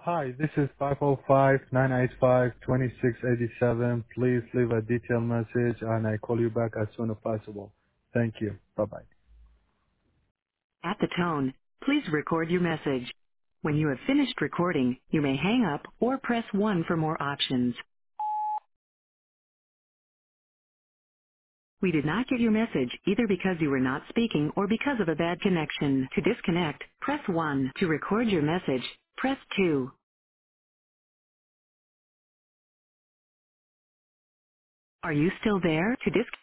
Hi, this is 505-985-2687. Please leave a detailed message and I call you back as soon as possible. Thank you. Bye-bye. At the tone, please record your message. When you have finished recording, you may hang up or press 1 for more options. We did not get your message either because you were not speaking or because of a bad connection. To disconnect, press 1. To record your message, press 2. Are you still there? To disconnect.